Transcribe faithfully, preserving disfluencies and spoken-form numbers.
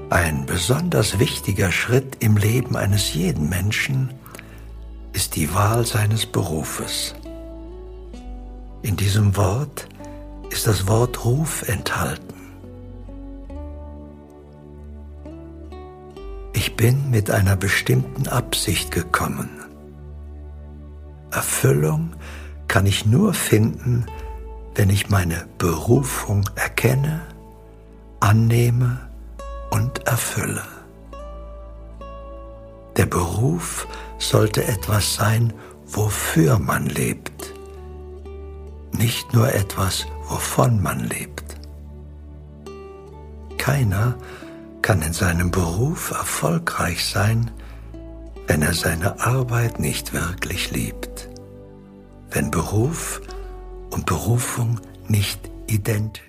Ein besonders wichtiger Schritt im Leben eines jeden Menschen ist die Wahl seines Berufes. In diesem Wort ist das Wort Ruf enthalten. Ich bin mit einer bestimmten Absicht gekommen. Erfüllung kann ich nur finden, wenn ich meine Berufung erkenne, annehme und erfülle. Der Beruf sollte etwas sein, wofür man lebt, nicht nur etwas, wovon man lebt. Keiner kann in seinem Beruf erfolgreich sein, wenn er seine Arbeit nicht wirklich liebt, wenn Beruf und Berufung nicht identisch